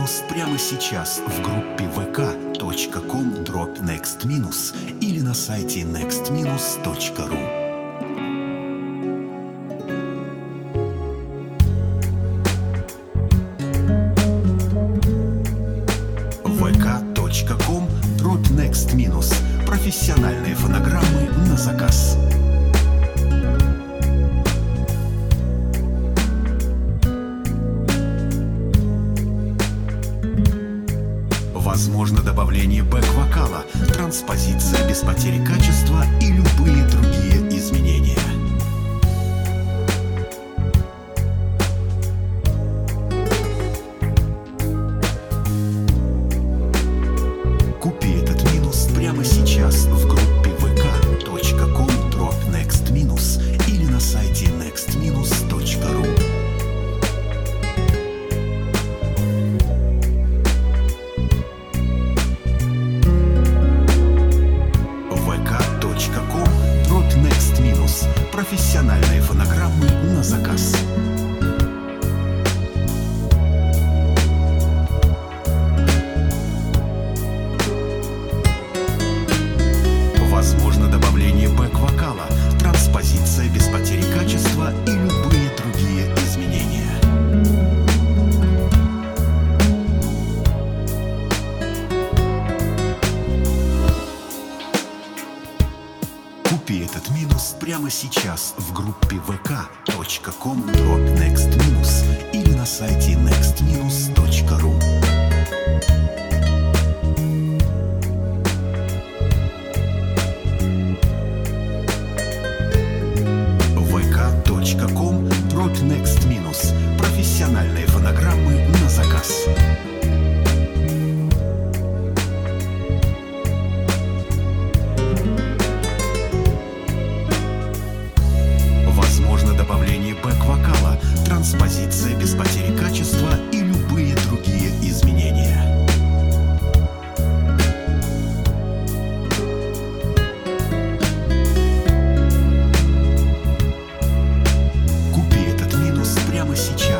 минус прямо сейчас в группе vk.com/next- или на сайте next-ru. vk.com/next- профессиональные фонограммы на заказ. Возможно добавление бэк-вокала, транспозиция без потери качества и любые другие изменения. Купи этот минус прямо сейчас в группе vk.com/next- или на сайте next-ru. vk.com/next- профессиональные фонограммы на заказ. Возможно добавление бэк-вокала, транспозиция без потери качества и любые другие изменения. Купи этот минус прямо сейчас в группе vk.com/next- или на сайте next-ru. vk.com/next- профессиональные фонограммы на заказ. Возможно добавление бэк-вокала, транспозиция без потери качества и любые другие изменения. Купи этот минус прямо сейчас